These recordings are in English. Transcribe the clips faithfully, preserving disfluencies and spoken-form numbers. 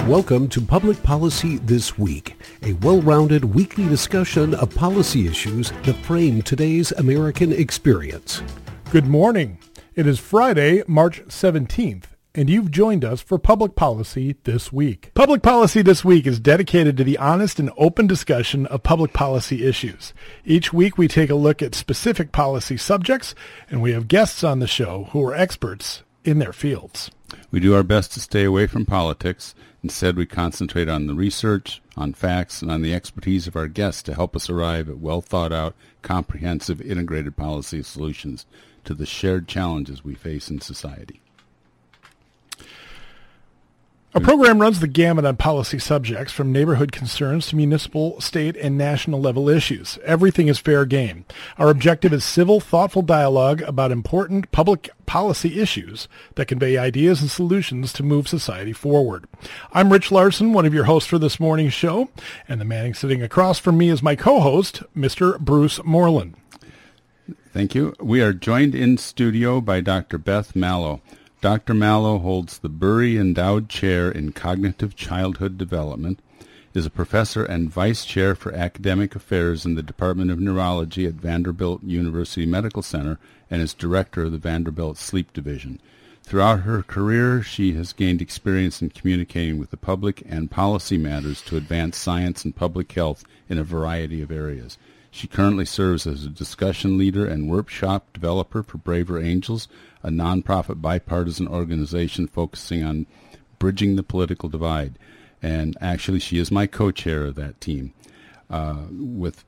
Welcome to Public Policy This Week, a well-rounded weekly discussion of policy issues that frame today's American experience. Good morning. It is Friday, March seventeenth, and you've joined us for Public Policy This Week. Public Policy This Week is dedicated to the honest and open discussion of public policy issues. Each week we take a look at specific policy subjects, and we have guests on the show who are experts in their fields. We do our best to stay away from politics. Instead, we concentrate on the research, on facts, and on the expertise of our guests to help us arrive at well-thought-out, comprehensive, integrated policy solutions to the shared challenges we face in society. Our program runs the gamut on policy subjects, from neighborhood concerns to municipal, state, and national level issues. Everything is fair game. Our objective is civil, thoughtful dialogue about important public policy issues that convey ideas and solutions to move society forward. I'm Rich Larson, one of your hosts for this morning's show, and the man sitting across from me is my co-host, Mister Bruce Moreland. Thank you. We are joined in studio by Doctor Beth Mallow. Doctor Mallow holds the Burry Endowed Chair in Cognitive Childhood Development, is a professor and vice chair for academic affairs in the Department of Neurology at Vanderbilt University Medical Center, and is director of the Vanderbilt Sleep Division. Throughout her career, she has gained experience in communicating with the public and policy matters to advance science and public health in a variety of areas. She currently serves as a discussion leader and workshop developer for Braver Angels, a nonprofit bipartisan organization focusing on bridging the political divide. And actually, she is my co-chair of that team. Uh, with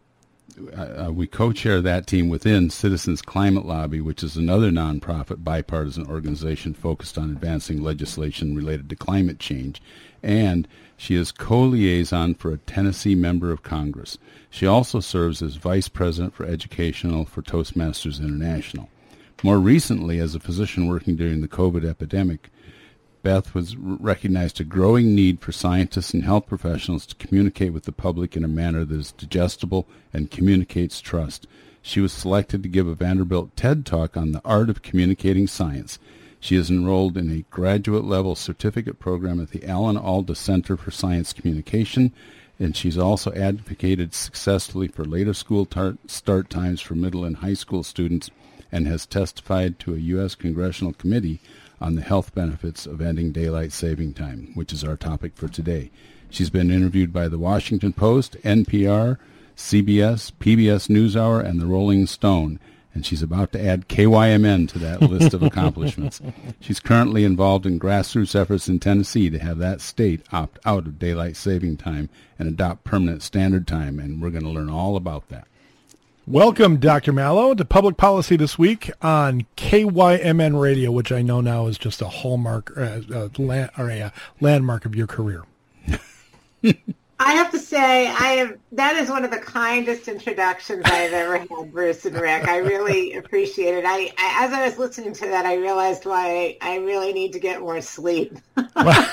uh, we co-chair that team within Citizens Climate Lobby, which is another nonprofit bipartisan organization focused on advancing legislation related to climate change. And she is co-liaison for a Tennessee member of Congress. She also serves as vice president for educational for Toastmasters International. More recently, as a physician working during the COVID epidemic, Beth was recognized a growing need for scientists and health professionals to communicate with the public in a manner that is digestible and communicates trust. She was selected to give a Vanderbilt TED Talk on the art of communicating science. She is enrolled in a graduate-level certificate program at the Alan Alda Center for Science Communication, and she's also advocated successfully for later school tar- start times for middle and high school students, and has testified to a U S Congressional Committee on the health benefits of ending daylight saving time, which is our topic for today. She's been interviewed by the Washington Post, N P R, C B S, P B S NewsHour, and the Rolling Stone, and she's about to add K Y M N to that list of accomplishments. She's currently involved in grassroots efforts in Tennessee to have that state opt out of daylight saving time and adopt permanent standard time, and we're going to learn all about that. Welcome, Doctor Mallow, to Public Policy This Week on K Y M N Radio, which I know now is just a hallmark uh, uh, land, or a uh, landmark of your career. I have to say, I have, that is one of the kindest introductions I've ever had, Bruce and Rick. I really appreciate it. I, I as I was listening to that, I realized why I really need to get more sleep. You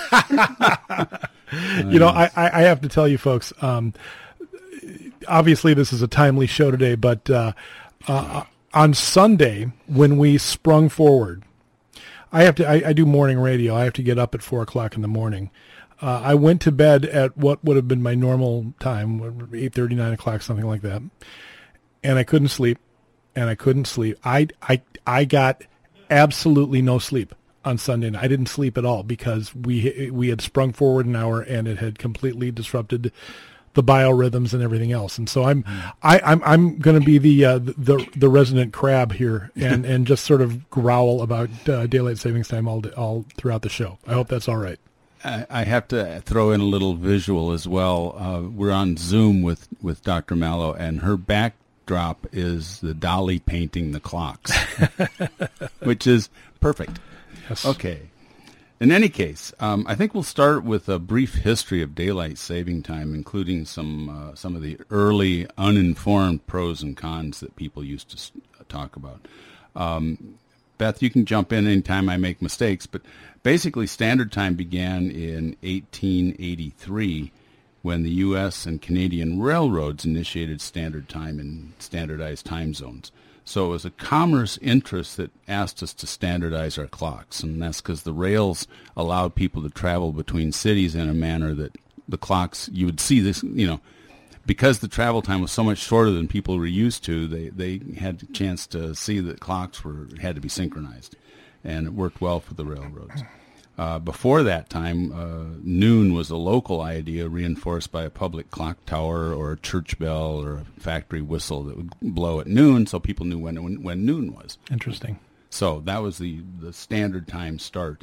know, I, I have to tell you, folks, um, obviously this is a timely show today, but uh, uh, on Sunday, when we sprung forward, I have to, I, I do morning radio. I have to get up at four o'clock in the morning. Uh, I went to bed at what would have been my normal time, eight thirty, nine o'clock, something like that. And I couldn't sleep, and I couldn't sleep. I, I, I got absolutely no sleep on Sunday night. I didn't sleep at all because we we had sprung forward an hour, and it had completely disrupted the biorhythms and everything else. And so I'm I, I'm I'm going to be the, uh, the the resident crab here and, and just sort of growl about uh, daylight savings time all all throughout the show. I hope that's all right. I have to throw in a little visual as well. Uh, we're on Zoom with, with Doctor Mallow, and her backdrop is the dolly painting the clocks, which is perfect. Yes. Okay. In any case, um, I think we'll start with a brief history of daylight saving time, including some uh, some of the early uninformed pros and cons that people used to talk about. Um, Beth, you can jump in anytime I make mistakes, but basically standard time began in eighteen eighty-three when the U S and Canadian railroads initiated standard time in standardized time zones. So it was a commerce interest that asked us to standardize our clocks, and that's because the rails allowed people to travel between cities in a manner that the clocks, you would see this, you know, because the travel time was so much shorter than people were used to, they, they had a chance to see that clocks were had to be synchronized, and it worked well for the railroads. Uh, before that time, uh, noon was a local idea reinforced by a public clock tower or a church bell or a factory whistle that would blow at noon, so people knew when when, when noon was. Interesting. So that was the, the standard time start.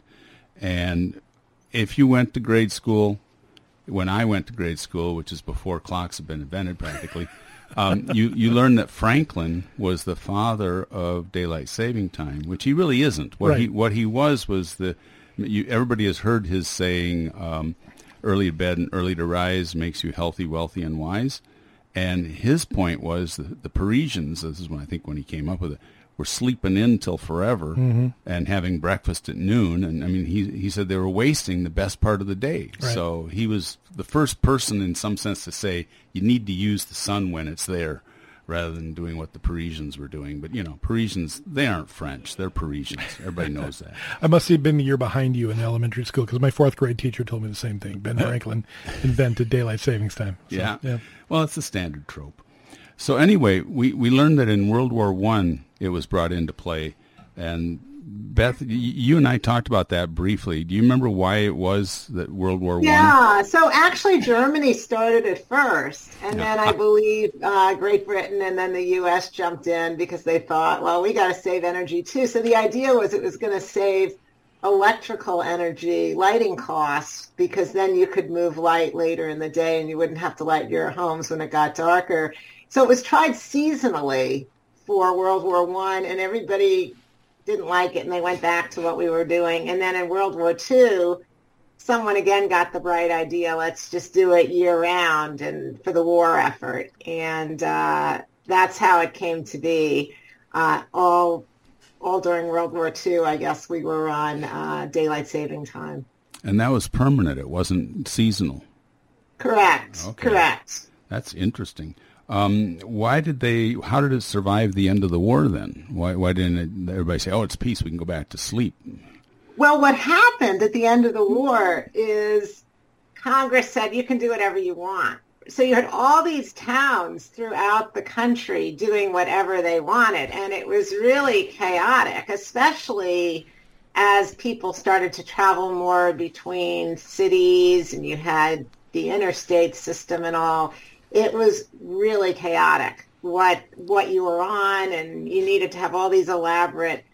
And if you went to grade school, when I went to grade school, which is before clocks had been invented practically, um, you, you learned that Franklin was the father of daylight saving time, which he really isn't. What right. he what he was was the... You, everybody has heard his saying, um, early to bed and early to rise makes you healthy, wealthy, and wise. And his point was the, the Parisians, this is when I think when he came up with it, were sleeping in till forever mm-hmm. and having breakfast at noon. And, I mean, he he said they were wasting the best part of the day. Right. So he was the first person in some sense to say you need to use the sun when it's there, rather than doing what the Parisians were doing. But, you know, Parisians, they aren't French. They're Parisians. Everybody knows that. I must have been a year behind you in elementary school because my fourth grade teacher told me the same thing. Ben Franklin invented daylight savings time. So, yeah. yeah. Well, it's a standard trope. So anyway, we, we learned that in World War One it was brought into play. And Beth, you and I talked about that briefly. Do you remember why it was that World War One? Yeah, so actually Germany started it first, and Yeah. then I believe uh, Great Britain and then the U S jumped in because they thought, well, we got to save energy too. So the idea was it was going to save electrical energy, lighting costs, because then you could move light later in the day and you wouldn't have to light your homes when it got darker. So it was tried seasonally for World War One, and everybody didn't like it, and they went back to what we were doing. And then in World War Two, someone again got the bright idea, let's just do it year-round and for the war effort. And uh, that's how it came to be. Uh, all all during World War Two, I guess we were on uh, daylight saving time. And that was permanent. It wasn't seasonal. Correct. Okay. Correct. That's interesting. Um, why did they, how did it survive the end of the war then? Why, why didn't it, everybody say, oh, it's peace, we can go back to sleep? Well, what happened at the end of the war is Congress said you can do whatever you want. So you had all these towns throughout the country doing whatever they wanted, and it was really chaotic, especially as people started to travel more between cities and you had the interstate system and all. It was really chaotic what what you were on, and you needed to have all these elaborate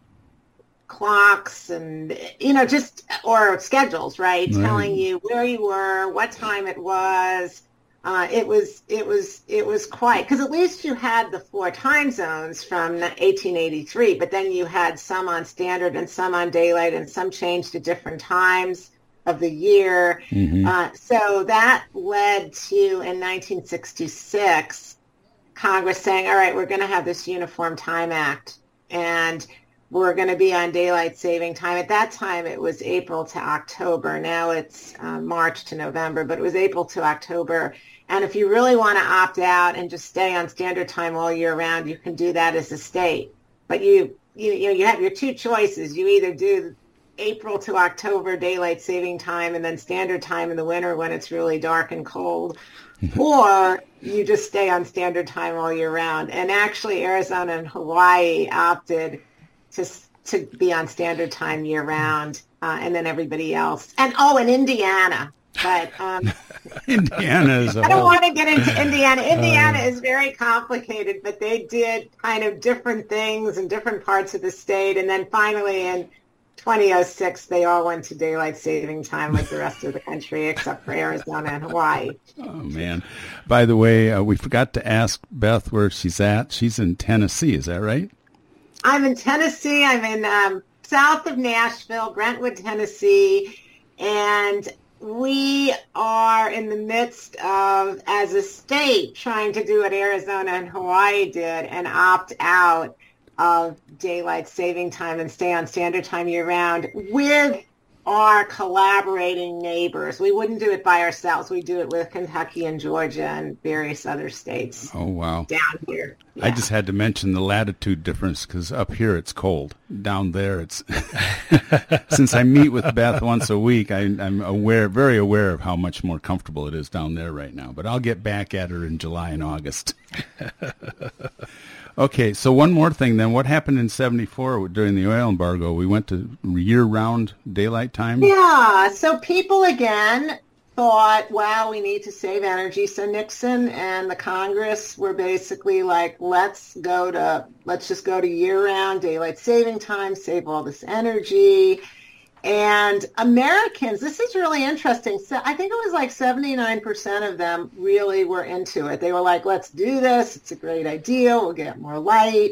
clocks and, you know, just, or schedules, right? Right. Telling you where you were, what time it was. Uh, it was, it was, it was quite, because at least you had the four time zones from eighteen eighty-three, but then you had some on standard and some on daylight and some changed to different times of the year. Mm-hmm. Uh, so that led to, in nineteen sixty-six, Congress saying, all right, we're going to have this Uniform Time Act, and we're going to be on daylight saving time. At that time, it was April to October. Now it's uh, March to November, but it was April to October. And if you really want to opt out and just stay on standard time all year round, you can do that as a state. But you, you, you know, you have your two choices. You either do April to October daylight saving time and then standard time in the winter when it's really dark and cold, or you just stay on standard time all year round. And actually, Arizona and Hawaii opted to to be on standard time year round, uh, and then everybody else. And oh, and Indiana. But um, Indiana is a I don't whole- want to get into Indiana. Indiana is very complicated, but they did kind of different things in different parts of the state. And then finally in twenty oh six, they all went to daylight saving time like the rest of the country, except for Arizona and Hawaii. Oh, man. By the way, uh, we forgot to ask Beth where she's at. She's in Tennessee. Is that right? I'm in Tennessee. I'm in um, south of Nashville, Brentwood, Tennessee. And we are in the midst of, as a state, trying to do what Arizona and Hawaii did and opt out of daylight saving time and stay on standard time year round, with our collaborating neighbors. We wouldn't do it by ourselves. We do it with Kentucky and Georgia and various other states. Oh, wow. Down here. Yeah. I just had to mention the latitude difference because up here it's cold. Down there it's... Since I meet with Beth once a week, I, I'm aware, very aware of how much more comfortable it is down there right now. But I'll get back at her in July and August. Okay, so one more thing then. What happened in seventy-four during the oil embargo? We went to year-round daylight time? Yeah, so people again thought, wow, we need to save energy. So Nixon and the Congress were basically like, let's go to, let's just go to year-round daylight saving time, save all this energy. And Americans, this is really interesting. So I think it was like seventy-nine percent of them really were into it. They were like, let's do this. It's a great idea. We'll get more light.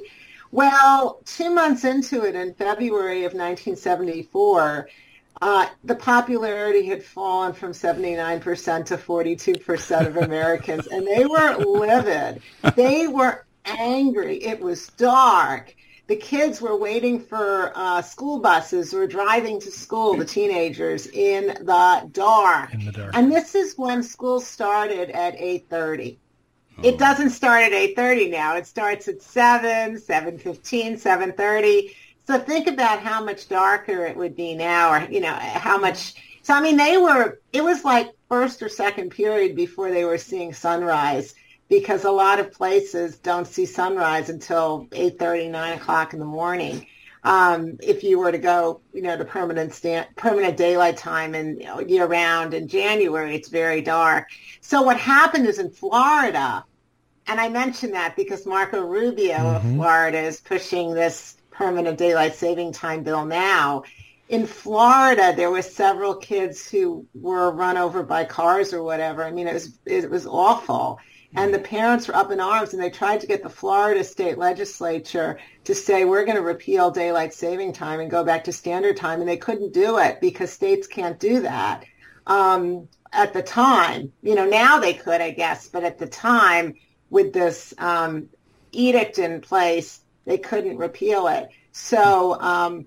Well, two months into it in February of nineteen seventy-four, uh, the popularity had fallen from seventy-nine percent to forty-two percent of Americans. And they were livid. They were angry. It was dark. The kids were waiting for uh, school buses, were driving to school, the teenagers, in the dark. In the dark. And this is when school started at eight thirty. Oh. It doesn't start at eight thirty now. It starts at seven, seven fifteen, seven thirty. So think about how much darker it would be now, or, you know, how much. So, I mean, they were, it was like first or second period before they were seeing sunrise, because a lot of places don't see sunrise until eight thirty, nine o'clock in the morning. Um, if you were to go, you know, to permanent stand, permanent daylight time and, you know, year round in January, it's very dark. So what happened is in Florida, and I mention that because Marco Rubio mm-hmm. of Florida is pushing this permanent daylight saving time bill now. In Florida, there were several kids who were run over by cars or whatever. I mean, it was it was awful. And the parents were up in arms, and they tried to get the Florida state legislature to say, we're going to repeal daylight saving time and go back to standard time. And they couldn't do it because states can't do that um, at the time. You know, now they could, I guess. But at the time, with this um, edict in place, they couldn't repeal it. So um,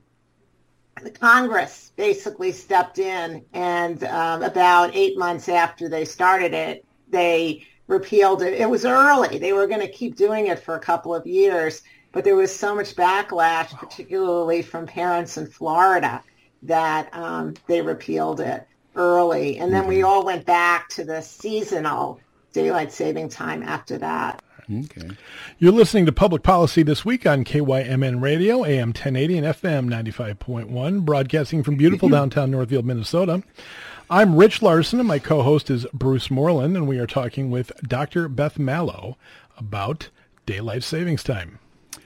the Congress basically stepped in, and um, about eight months after they started it, they repealed it. It was early. They were going to keep doing it for a couple of years, but there was so much backlash, particularly from parents in Florida, that um, they repealed it early. And then we all went back to the seasonal daylight saving time after that. Okay. You're listening to Public Policy This Week on K Y M N Radio, A M ten eighty and F M ninety-five point one, broadcasting from beautiful downtown Northfield, Minnesota. I'm Rich Larson, and my co-host is Bruce Moreland, and we are talking with Doctor Beth Mallow about daylight savings time.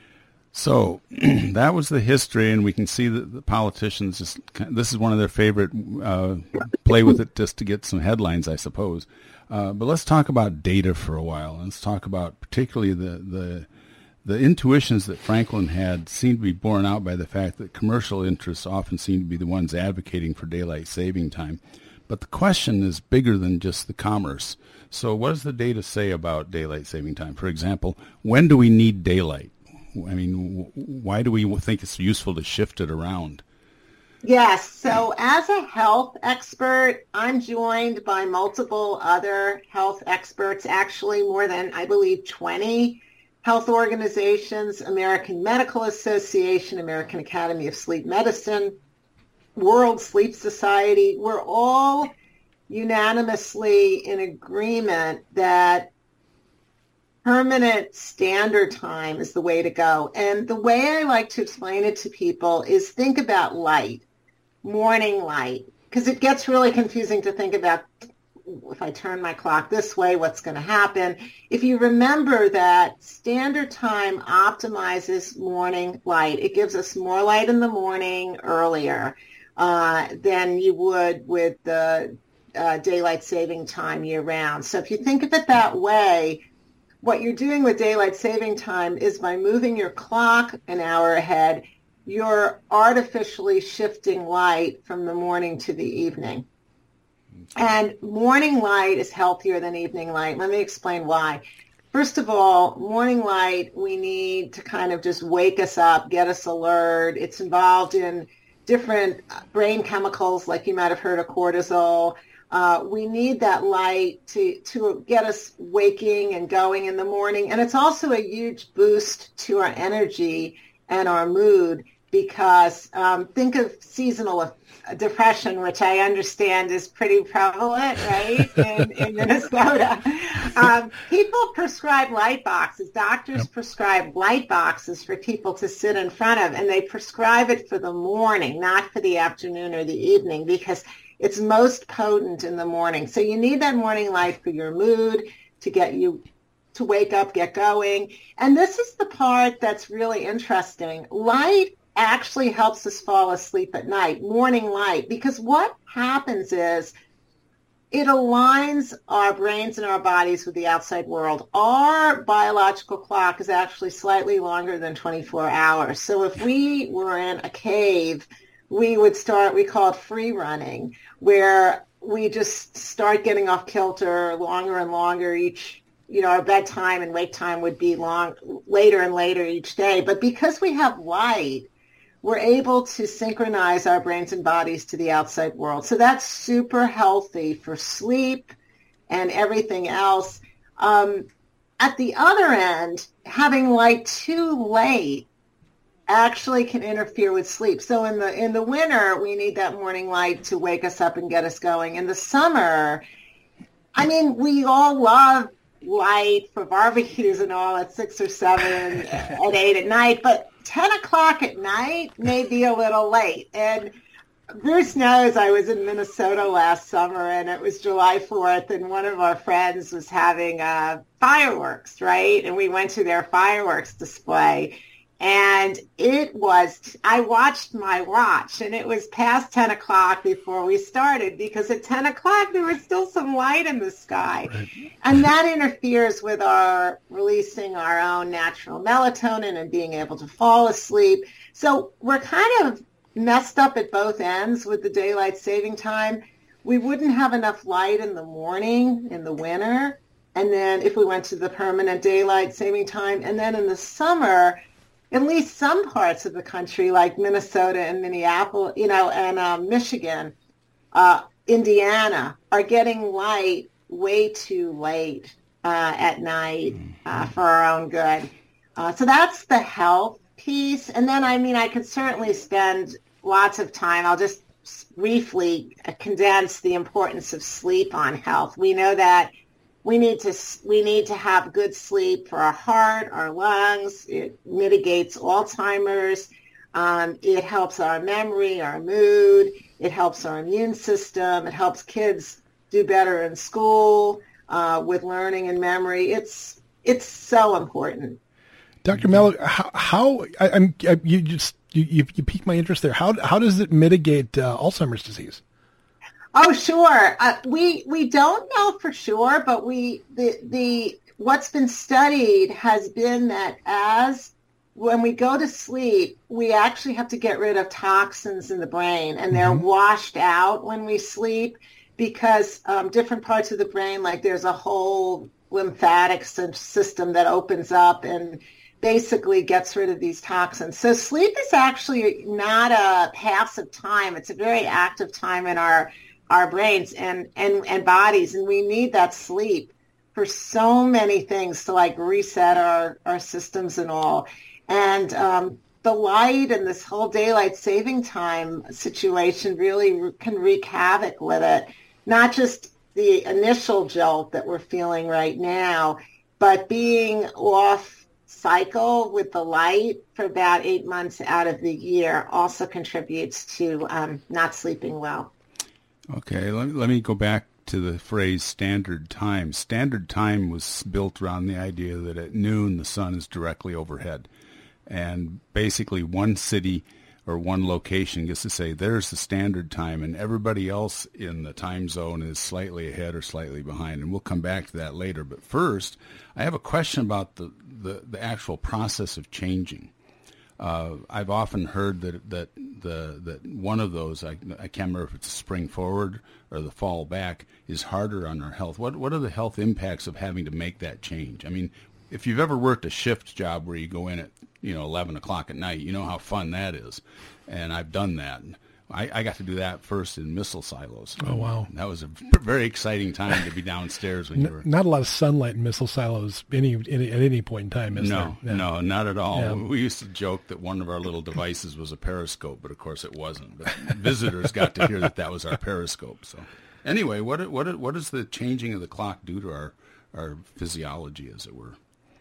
So that was the history, and we can see that the politicians, just, this is one of their favorite, uh, play with it just to get some headlines, I suppose. Uh, but let's talk about data for a while. Let's talk about particularly the, the the intuitions that Franklin had seem to be borne out by the fact that commercial interests often seem to be the ones advocating for daylight saving time. But the question is bigger than just the commerce. So what does the data say about daylight saving time? For example, when do we need daylight? I mean, why do we think it's useful to shift it around? Yes. So as a health expert, I'm joined by multiple other health experts, actually more than, I believe, twenty health organizations, American Medical Association, American Academy of Sleep Medicine, World Sleep Society. We're all unanimously in agreement that permanent standard time is the way to go. And the way I like to explain it to people is think about light, morning light, because it gets really confusing to think about, if I turn my clock this way, what's going to happen? If you remember that standard time optimizes morning light, it gives us more light in the morning earlier uh, than you would with the uh, daylight saving time year round. So if you think of it that way, what you're doing with daylight saving time is by moving your clock an hour ahead, you're artificially shifting light from the morning to the evening. And morning light is healthier than evening light. Let me explain why. First of all, morning light, we need to kind of just wake us up, get us alert. It's involved in different brain chemicals, like you might have heard of cortisol. Uh, we need that light to, to get us waking and going in the morning. And it's also a huge boost to our energy and our mood, because um, think of seasonal depression, which I understand is pretty prevalent, right, in, in Minnesota. Um, people prescribe light boxes. Doctors yep. prescribe light boxes for people to sit in front of, and they prescribe it for the morning, not for the afternoon or the evening, because it's most potent in the morning. So you need that morning light for your mood, to get you to wake up, get going. And this is the part that's really interesting. Light actually helps us fall asleep at night, morning light, because what happens is it aligns our brains and our bodies with the outside world. Our biological clock is actually slightly longer than twenty-four hours. So if we were in a cave, we would start, we call it free running, where we just start getting off kilter longer and longer each, you know, our bedtime and wake time would be long, later and later each day. But because we have light, we're able to synchronize our brains and bodies to the outside world. So that's super healthy for sleep and everything else. Um, at the other end, having light too late actually can interfere with sleep. So in the in the winter, we need that morning light to wake us up and get us going. In the summer, I mean, we all love light for barbecues and all at six or seven, at eight at night, but ten o'clock at night may be a little late. And Bruce knows I was in Minnesota last summer, and it was July fourth, and one of our friends was having uh, fireworks, right? And we went to their fireworks display. And it was, I watched my watch, and it was past ten o'clock before we started, because at ten o'clock there was still some light in the sky. Right. And that interferes with our releasing our own natural melatonin and being able to fall asleep. So we're kind of messed up at both ends with the daylight saving time. We wouldn't have enough light in the morning in the winter, and then if we went to the permanent daylight saving time, and then in the summer, at least some parts of the country, like Minnesota and Minneapolis, you know, and um, Michigan, uh, Indiana, are getting light way too late uh, at night uh, for our own good. Uh, so that's the health piece. And then, I mean, I could certainly spend lots of time. I'll just briefly condense the importance of sleep on health. We know that We need to we need to have good sleep for our heart, our lungs. It mitigates Alzheimer's. Um, it helps our memory, our mood. It helps our immune system. It helps kids do better in school uh, with learning and memory. It's it's so important. Doctor Mallow, how, how I, I'm I, you just you, you you piqued my interest there. How how does it mitigate uh, Alzheimer's disease? Oh, sure. Uh, we we don't know for sure, but we the the what's been studied has been that as when we go to sleep, we actually have to get rid of toxins in the brain, and they're mm-hmm. washed out when we sleep, because um, different parts of the brain, like there's a whole lymphatic system that opens up and basically gets rid of these toxins. So sleep is actually not a passive time. It's a very active time in our our brains and, and, and bodies, and we need that sleep for so many things to like reset our, our systems and all. And um, the light and this whole daylight saving time situation really can wreak havoc with it. Not just the initial jolt that we're feeling right now, but being off cycle with the light for about eight months out of the year also contributes to um, not sleeping well. Okay, let, let me go back to the phrase standard time. Standard time was built around the idea that at noon the sun is directly overhead. And basically one city or one location gets to say, there's the standard time, and everybody else in the time zone is slightly ahead or slightly behind. And we'll come back to that later. But first, I have a question about the, the, the actual process of changing. Uh, I've often heard that that the that one of those, I, I can't remember if it's spring forward or the fall back, is harder on our health. What what are the health impacts of having to make that change? I mean, if you've ever worked a shift job where you go in at you know eleven o'clock at night, you know how fun that is, and I've done that. I, I got to do that first in missile silos. Oh, wow. And that was a very exciting time to be downstairs when N- you were... Not a lot of sunlight in missile silos any, any at any point in time, is no, there? Yeah. No, not at all. Yeah. We used to joke that one of our little devices was a periscope, but of course it wasn't. But visitors got to hear that that was our periscope. So anyway, what what what does the changing of the clock do to our, our physiology, as it were?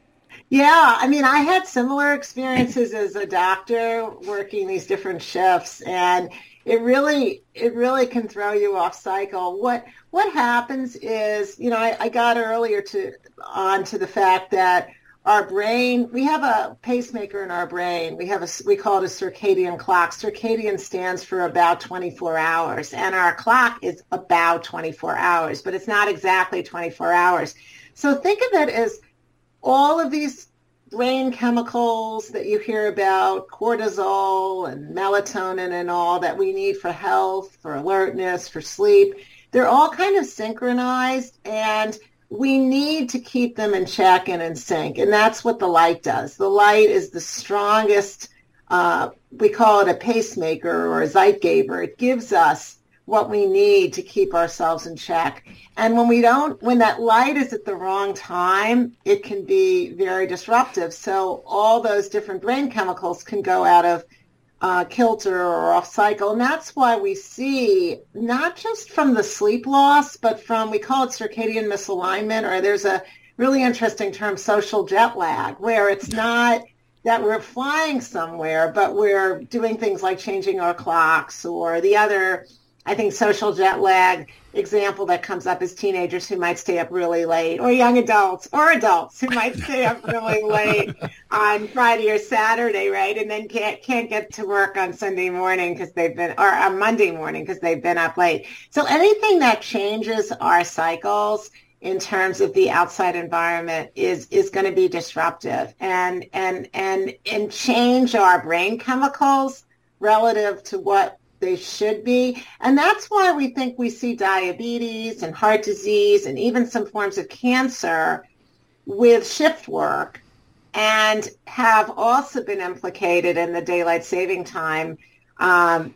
Yeah, I mean, I had similar experiences as a doctor working these different shifts, and it really, it really can throw you off cycle. What what happens is, you know, I, I got earlier to on to the fact that our brain, we have a pacemaker in our brain. We have a, we call it a circadian clock. Circadian stands for about twenty-four hours, and our clock is about twenty-four hours, but it's not exactly twenty-four hours. So think of it as all of these brain chemicals that you hear about, cortisol and melatonin and all that we need for health, for alertness, for sleep, they're all kind of synchronized, and we need to keep them in check and in sync. And that's what the light does. The light is the strongest, uh, we call it a pacemaker or a Zeitgeber. It gives us what we need to keep ourselves in check. And when we don't, when that light is at the wrong time, it can be very disruptive. So all those different brain chemicals can go out of uh, kilter or off cycle. And that's why we see, not just from the sleep loss, but from, we call it circadian misalignment, or there's a really interesting term, social jet lag, where it's not that we're flying somewhere, but we're doing things like changing our clocks, or the other, I think, social jet lag example that comes up is teenagers who might stay up really late, or young adults, or adults who might stay up really late on Friday or Saturday, right? And then can't can't get to work on Sunday morning because they've been, or on Monday morning because they've been up late. So anything that changes our cycles in terms of the outside environment is is going to be disruptive, and and and and change our brain chemicals relative to what they should be. And that's why we think we see diabetes and heart disease and even some forms of cancer with shift work, and have also been implicated in the daylight saving time um,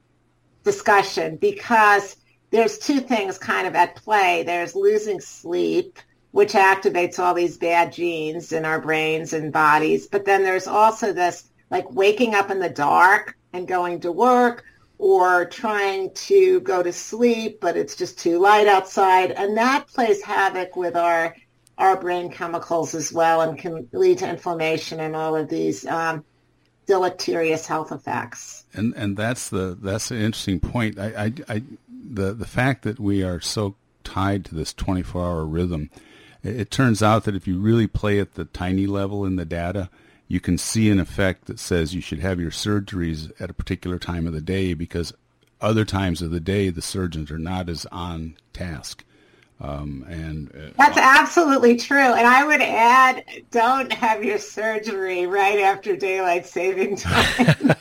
discussion, because there's two things kind of at play. There's losing sleep, which activates all these bad genes in our brains and bodies. But then there's also this, like, waking up in the dark and going to work, or trying to go to sleep, but it's just too light outside. And that plays havoc with our our brain chemicals as well, and can lead to inflammation and all of these um, deleterious health effects. And and that's the that's an interesting point. I, I, I the the fact that we are so tied to this twenty-four hour rhythm, it, it turns out that if you really play at the tiny level in the data, you can see an effect that says you should have your surgeries at a particular time of the day, because other times of the day the surgeons are not as on task. Um, and uh, That's absolutely true. And I would add, don't have your surgery right after daylight saving time.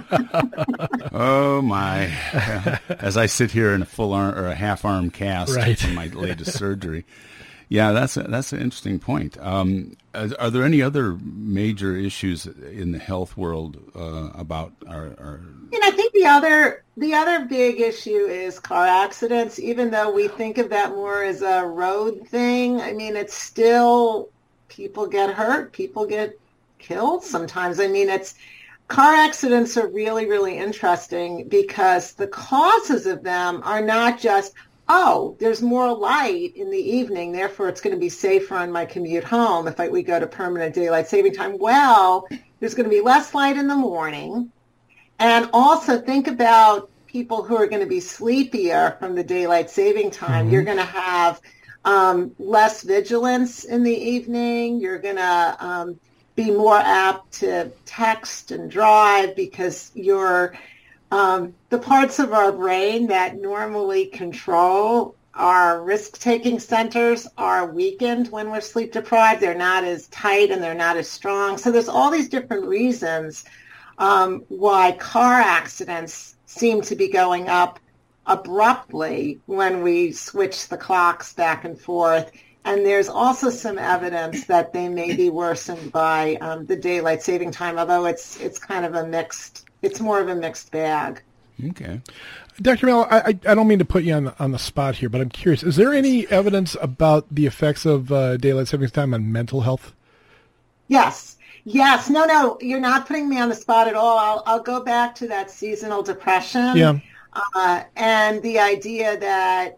Oh, my. As I sit here in a full arm or a half arm cast right. from my latest surgery. Yeah, that's a, that's an interesting point. Um, are, are there any other major issues in the health world uh, about our, our? And I think the other the other big issue is car accidents. Even though we think of that more as a road thing, I mean, it's still, people get hurt, people get killed sometimes. I mean, it's car accidents are really, really interesting, because the causes of them are not just, oh, there's more light in the evening, therefore it's going to be safer on my commute home if I, we go to permanent daylight saving time. Well, there's going to be less light in the morning. And also think about people who are going to be sleepier from the daylight saving time. Mm-hmm. You're going to have um, less vigilance in the evening. You're going to um, be more apt to text and drive, because you're Um, the parts of our brain that normally control our risk-taking centers are weakened when we're sleep deprived. They're not as tight and they're not as strong. So there's all these different reasons um, why car accidents seem to be going up abruptly when we switch the clocks back and forth. And there's also some evidence that they may be worsened by um, the daylight saving time, although it's it's kind of a mixed It's more of a mixed bag. Okay. Doctor Mallow, I, I don't mean to put you on the, on the spot here, but I'm curious. Is there any evidence about the effects of uh, daylight savings time on mental health? Yes. Yes. No, no, you're not putting me on the spot at all. I'll, I'll go back to that seasonal depression. Yeah. Uh, and the idea that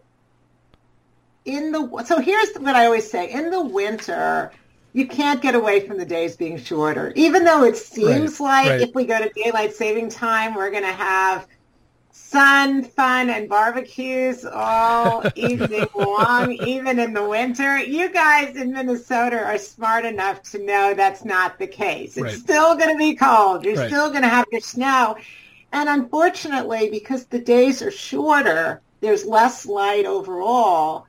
in the, so here's what I always say, in the winter, you can't get away from the days being shorter. Even though it seems right, like right. if we go to daylight saving time, we're going to have sun, fun, and barbecues all evening long, even in the winter. You guys in Minnesota are smart enough to know that's not the case. It's right. still going to be cold. You're right. still going to have your snow. And unfortunately, because the days are shorter, there's less light overall,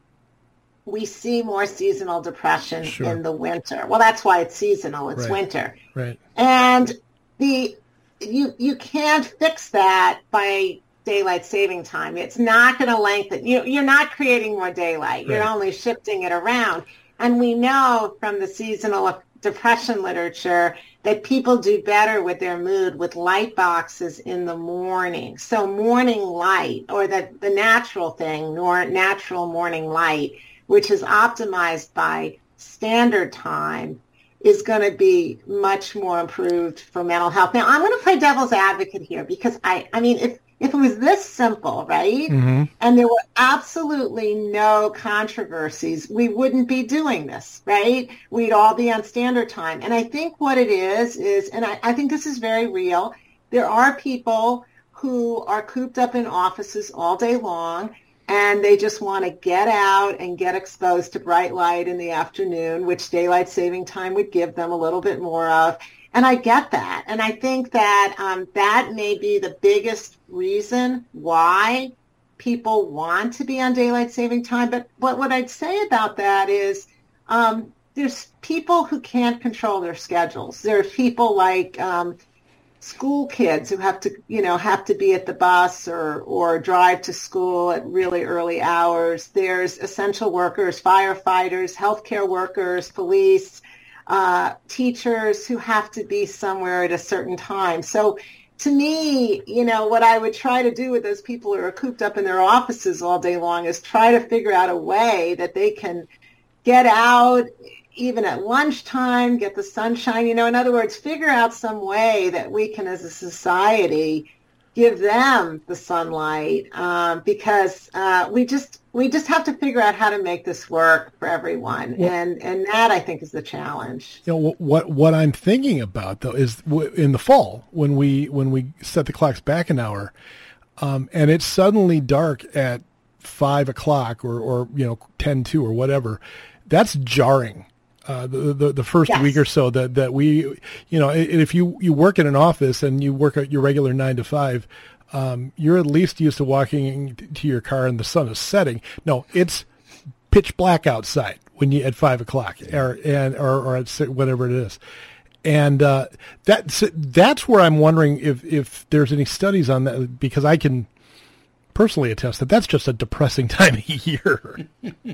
we see more seasonal depression sure. in the winter. Well, that's why it's seasonal. It's right. winter. Right. And the you you can't fix that by daylight saving time. It's not going to lengthen. You, you're not creating more daylight. You're right. only shifting it around. And we know from the seasonal depression literature that people do better with their mood with light boxes in the morning. So morning light, or the, the natural thing, nor natural morning light, which is optimized by standard time, is going to be much more improved for mental health. Now, I'm going to play devil's advocate here because, I, I mean, if, if it was this simple, right, mm-hmm. and there were absolutely no controversies, we wouldn't be doing this, right? We'd all be on standard time. And I think what it is, is, and I, I think this is very real, there are people who are cooped up in offices all day long, and they just want to get out and get exposed to bright light in the afternoon, which daylight saving time would give them a little bit more of. And I get that. And I think that um, that may be the biggest reason why people want to be on daylight saving time. But what, what I'd say about that is um, there's people who can't control their schedules. There are people like um, school kids who have to, you know, have to be at the bus or, or drive to school at really early hours. There's essential workers, firefighters, healthcare workers, police, uh, teachers who have to be somewhere at a certain time. So to me, you know, what I would try to do with those people who are cooped up in their offices all day long is try to figure out a way that they can get out even at lunchtime, get the sunshine, you know, in other words, figure out some way that we can, as a society, give them the sunlight, um, because uh, we just we just have to figure out how to make this work for everyone, well, and and that I think is the challenge. You know, what what I'm thinking about though is in the fall when we when we set the clocks back an hour, um, and it's suddenly dark at five o'clock or or you know ten two or whatever, that's jarring. Uh, the, the the first yes. week or so that, that we, you know, if you, you work in an office and you work at your regular nine to five, um, you're at least used to walking to your car and the sun is setting. No, it's pitch black outside when you at five o'clock or and or, or at whatever it is, and uh, that's that's where I'm wondering if if there's any studies on that, because I can personally attest that that's just a depressing time of year.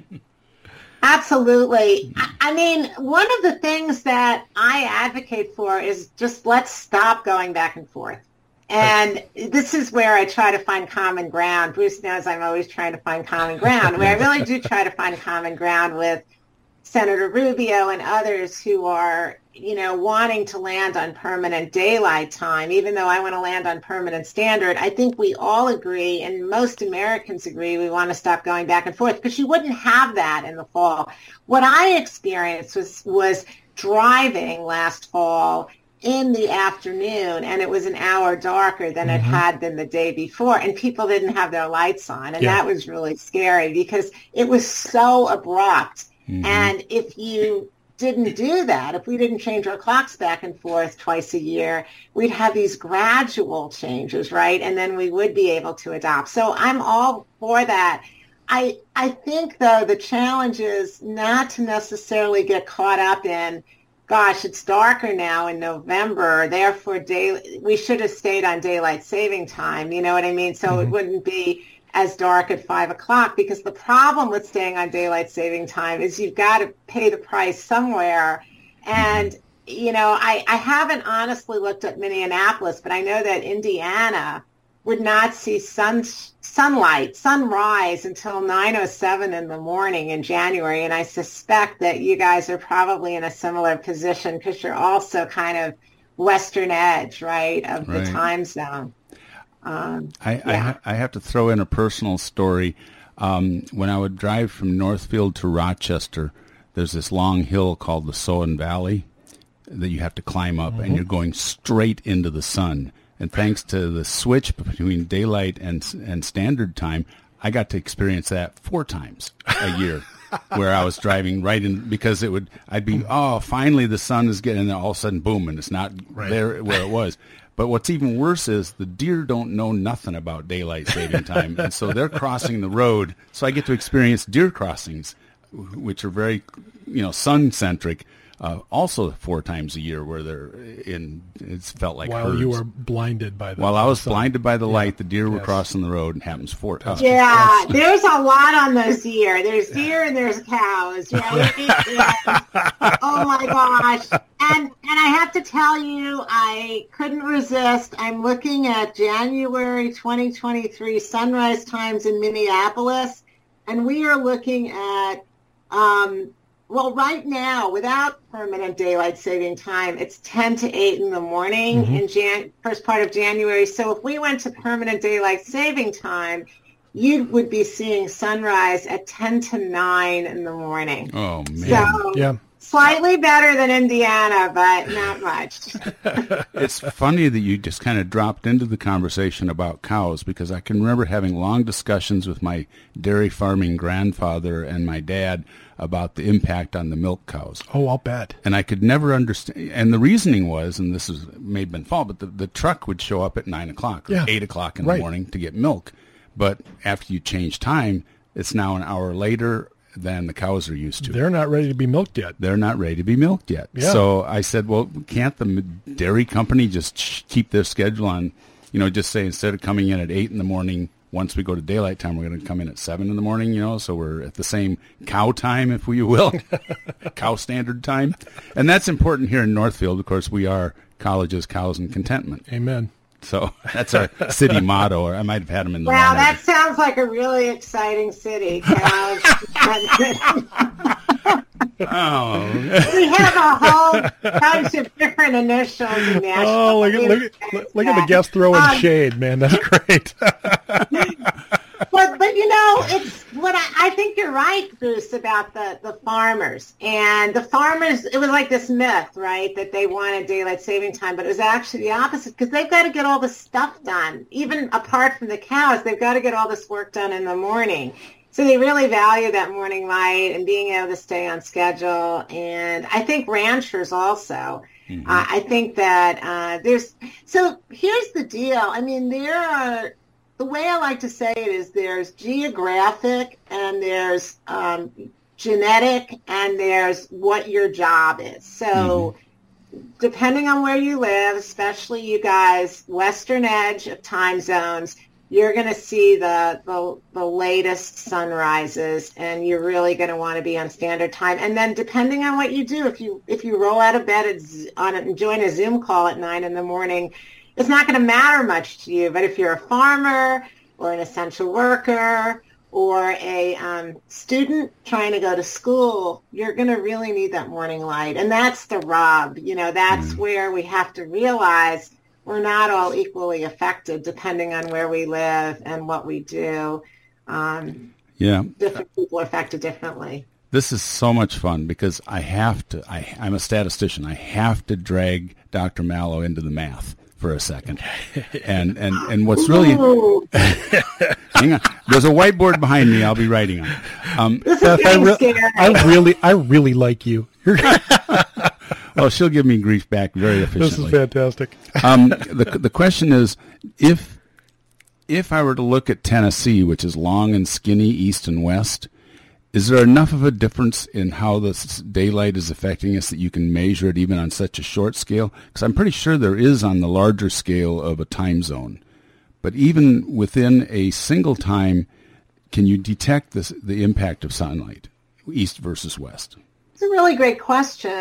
Absolutely. I mean, one of the things that I advocate for is just let's stop going back and forth. And this is where I try to find common ground. Bruce knows I'm always trying to find common ground, where I really do try to find common ground with Senator Rubio and others who are, you know, wanting to land on permanent daylight time, even though I want to land on permanent standard. I think we all agree, and most Americans agree, we want to stop going back and forth, because you wouldn't have that in the fall. What I experienced was, was driving last fall in the afternoon, and it was an hour darker than mm-hmm. it had been the day before, and people didn't have their lights on, and yeah. that was really scary because it was so abrupt. Mm-hmm. And if you didn't do that, if we didn't change our clocks back and forth twice a year, we'd have these gradual changes, right? And then we would be able to adopt. So I'm all for that. I I think, though, the challenge is not to necessarily get caught up in, gosh, it's darker now in November, therefore day, we should have stayed on daylight saving time, you know what I mean? So mm-hmm. it wouldn't be as dark at five o'clock, because the problem with staying on daylight saving time is you've got to pay the price somewhere. And, you know, I, I haven't honestly looked at Minneapolis, but I know that Indiana would not see sun, sunlight, sunrise until nine oh seven in the morning in January. And I suspect that you guys are probably in a similar position because you're also kind of western edge, right, of right. the time zone. Um, I, yeah. I, ha- I have to throw in a personal story. Um, when I would drive from Northfield to Rochester, there's this long hill called the Sohan Valley that you have to climb up, mm-hmm. and you're going straight into the sun. And thanks to the switch between daylight and and standard time, I got to experience that four times a year, where I was driving right in, because it would, I'd be, oh, finally the sun is getting, and then all of a sudden, boom, and it's not right there where it was. But what's even worse is the deer don't know nothing about daylight saving time, and so they're crossing the road. So I get to experience deer crossings, which are very, you know, sun-centric. Uh, also four times a year where they're in, it's felt like While herds. you were blinded by the While I was sun. blinded by the Yeah. light, the deer were Yes. crossing the road, and happens four times. Yeah, there's a lot on those deer. There's deer and there's cows, right? And, oh my gosh. And and I have to tell you, I couldn't resist. I'm looking at January twenty twenty-three sunrise times in Minneapolis, and we are looking at um well, right now, without permanent daylight saving time, it's ten to eight in the morning mm-hmm. in Jan- first part of January. So if we went to permanent daylight saving time, you would be seeing sunrise at ten to nine in the morning. Oh, man. So yeah. slightly better than Indiana, but not much. It's funny that you just kind of dropped into the conversation about cows, because I can remember having long discussions with my dairy farming grandfather and my dad about the impact on the milk cows. Oh, I'll bet. And I could never understand. And the reasoning was, and this is may have been fault, but the, the truck would show up at nine o'clock or yeah. eight o'clock in right. the morning to get milk. But after you change time, it's now an hour later than the cows are used to. They're not ready to be milked yet. They're not ready to be milked yet. Yeah. So I said, well, can't the dairy company just sh- keep their schedule on, you know, just say instead of coming in at eight in the morning, once we go to daylight time, we're going to come in at seven in the morning, you know, so we're at the same cow time, if you will, cow standard time. And that's important here in Northfield. Of course, we are colleges, cows, and contentment. Amen. So that's our city motto, or I might have had them in the Wow, wrong that order. sounds like a really exciting city. Cows. Oh. We have a whole bunch of different initials in Nashville. Oh, look at, look, at, look at the guest throwing um, shade, man. That's great. But, but you know, it's what I, I think you're right, Bruce, about the, the farmers. And the farmers, it was like this myth, right, that they wanted daylight saving time, but it was actually the opposite, because they've got to get all this stuff done. Even apart from the cows, they've got to get all this work done in the morning. So they really value that morning light and being able to stay on schedule. And I think ranchers also. Mm-hmm. Uh, I think that uh, there's, so here's the deal. I mean, there are, the way I like to say it is there's geographic and there's um, genetic and there's what your job is. So mm-hmm. depending on where you live, especially you guys, western edge of time zones, you're going to see the, the the latest sunrises, and you're really going to want to be on standard time. And then depending on what you do, if you if you roll out of bed at, on and join a Zoom call at nine in the morning, it's not going to matter much to you. But if you're a farmer or an essential worker or a um, student trying to go to school, you're going to really need that morning light. And that's the rub. You know, that's mm. where we have to realize we're not all equally affected depending on where we live and what we do. Um, yeah. Different people are affected differently. This is so much fun because I have to, I, I'm a statistician. I have to drag Doctor Mallow into the math for a second. And, and, and what's really, hang on, there's a whiteboard behind me. I'll be writing on it. Um, this is I, re- scary. I really, I really like you. Well, she'll give me grief back very efficiently. This is fantastic. um, the the question is, if if I were to look at Tennessee, which is long and skinny east and west, is there enough of a difference in how the daylight is affecting us that you can measure it even on such a short scale? Because I'm pretty sure there is on the larger scale of a time zone. But even within a single time, can you detect this, the impact of sunlight, east versus west? It's a really great question.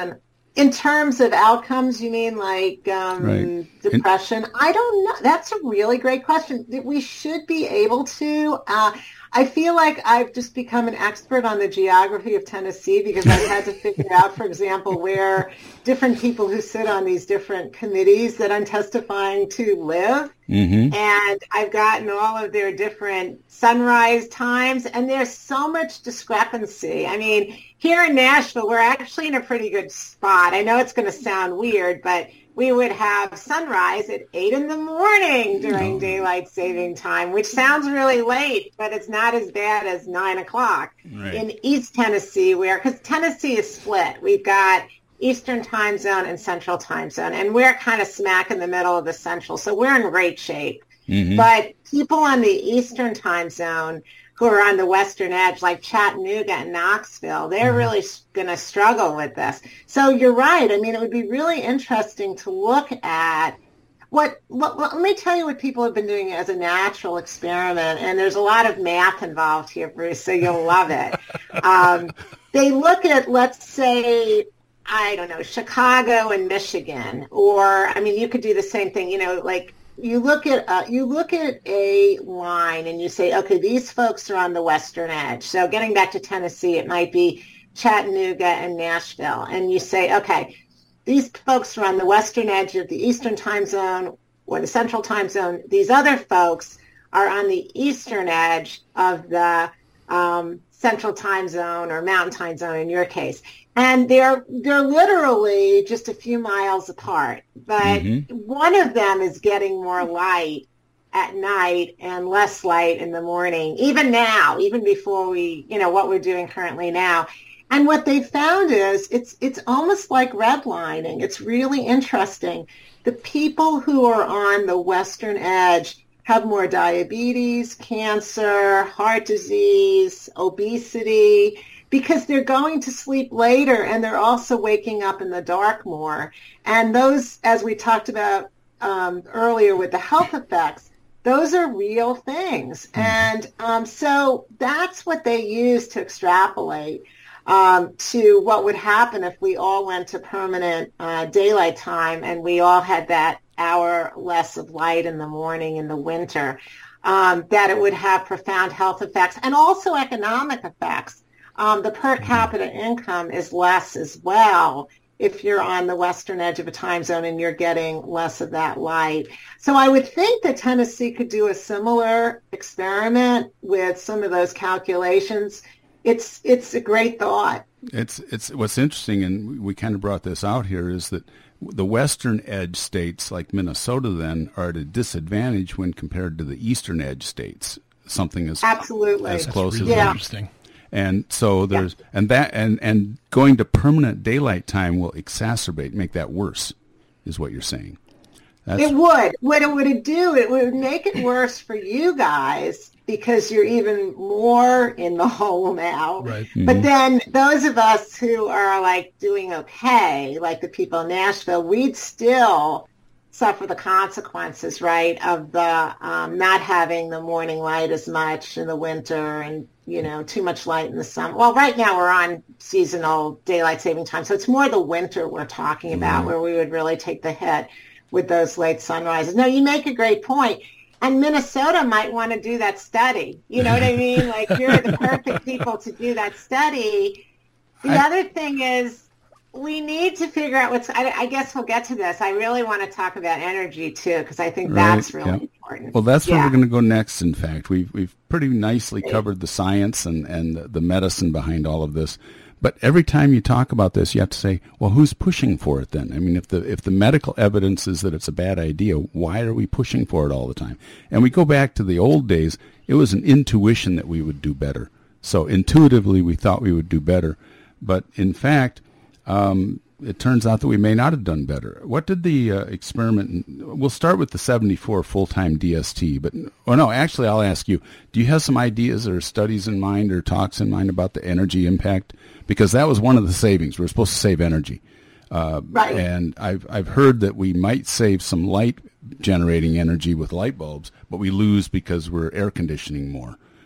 In terms of outcomes, you mean like um, right. depression? In- I don't know. That's a really great question. We should be able to. Uh, I feel like I've just become an expert on the geography of Tennessee because I've had to figure out, for example, where different people who sit on these different committees that I'm testifying to live. Mm-hmm. And I've gotten all of their different sunrise times, and there's so much discrepancy. I mean, here in Nashville, we're actually in a pretty good spot. I know it's going to sound weird, but we would have sunrise at eight in the morning during oh. daylight saving time, which sounds really late, but it's not as bad as nine o'clock. Right. In East Tennessee, where, because Tennessee is split, we've got Eastern time zone and Central time zone, and we're kind of smack in the middle of the Central, so we're in great shape. Mm-hmm. But people on the Eastern time zone who are on the western edge, like Chattanooga and Knoxville, they're mm-hmm. really going to struggle with this. So you're right. I mean, it would be really interesting to look at what, what, let me tell you what people have been doing as a natural experiment, and there's a lot of math involved here, Bruce, so you'll love it. Um, they look at, let's say, I don't know, Chicago and Michigan, or, I mean, you could do the same thing, you know, like, You look at uh, you look at a line and you say, okay, these folks are on the western edge. So getting back to Tennessee, it might be Chattanooga and Nashville. And you say, okay, these folks are on the western edge of the Eastern time zone or the Central time zone. These other folks are on the eastern edge of the um, Central time zone or Mountain time zone in your case. And they're they're literally just a few miles apart. But mm-hmm. one of them is getting more light at night and less light in the morning, even now, even before we, you know, what we're doing currently now. And what they found is it's it's almost like redlining. It's really interesting. The people who are on the western edge have more diabetes, cancer, heart disease, obesity, because they're going to sleep later and they're also waking up in the dark more. And those, as we talked about um, earlier with the health effects, those are real things. And um, so that's what they use to extrapolate um, to what would happen if we all went to permanent uh, daylight time and we all had that hour less of light in the morning in the winter, um, that it would have profound health effects and also economic effects. Um, the per capita income is less as well if you're on the western edge of a time zone and you're getting less of that light. So I would think that Tennessee could do a similar experiment with some of those calculations. It's it's a great thought. It's it's what's interesting, and we kind of brought this out here, is that the western edge states like Minnesota then are at a disadvantage when compared to the eastern edge states. Something as absolutely as close really as yeah. interesting. And so there's yeah. and that and, and going to permanent daylight time will exacerbate, make that worse, is what you're saying. That's, it would. What it would do, it would make it worse for you guys because you're even more in the hole now. Right. Mm-hmm. But then those of us who are like doing okay, like the people in Nashville, we'd still suffer the consequences, right, of the um, not having the morning light as much in the winter and, you know, too much light in the summer. Well, right now we're on seasonal daylight saving time, so it's more the winter we're talking about, mm-hmm. where we would really take the hit with those late sunrises. No, you make a great point. And Minnesota might want to do that study. You know what I mean? Like, you're the perfect people to do that study. The I, other thing is, we need to figure out what's, I, I guess we'll get to this. I really want to talk about energy, too, because I think right, that's really yeah. important. Well, that's yeah. where we're going to go next, in fact. We've we've pretty nicely covered the science and, and the medicine behind all of this. But every time you talk about this, you have to say, well, who's pushing for it then? I mean, if the if the medical evidence is that it's a bad idea, why are we pushing for it all the time? And we go back to the old days, it was an intuition that we would do better. So intuitively, we thought we would do better. But in fact, um, it turns out that we may not have done better. What did the uh, experiment, we'll start with the seventy-four full-time D S T, but, oh no, actually I'll ask you, do you have some ideas or studies in mind or talks in mind about the energy impact? Because that was one of the savings. We're supposed to save energy. Uh, right. And I've, I've heard that we might save some light generating energy with light bulbs, but we lose because we're air conditioning more.